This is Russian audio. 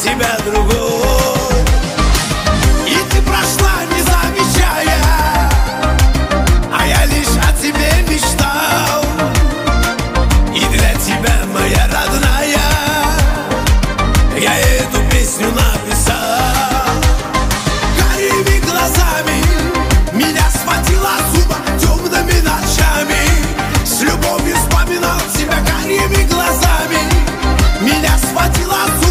тебя другой. И ты прошла, не замечая, а я лишь о тебе мечтал. И для тебя, моя родная, я эту песню написал. Карими глазами меня схватила зуба, темными ночами с любовью вспоминал тебя. Карими глазами меня схватила зуба,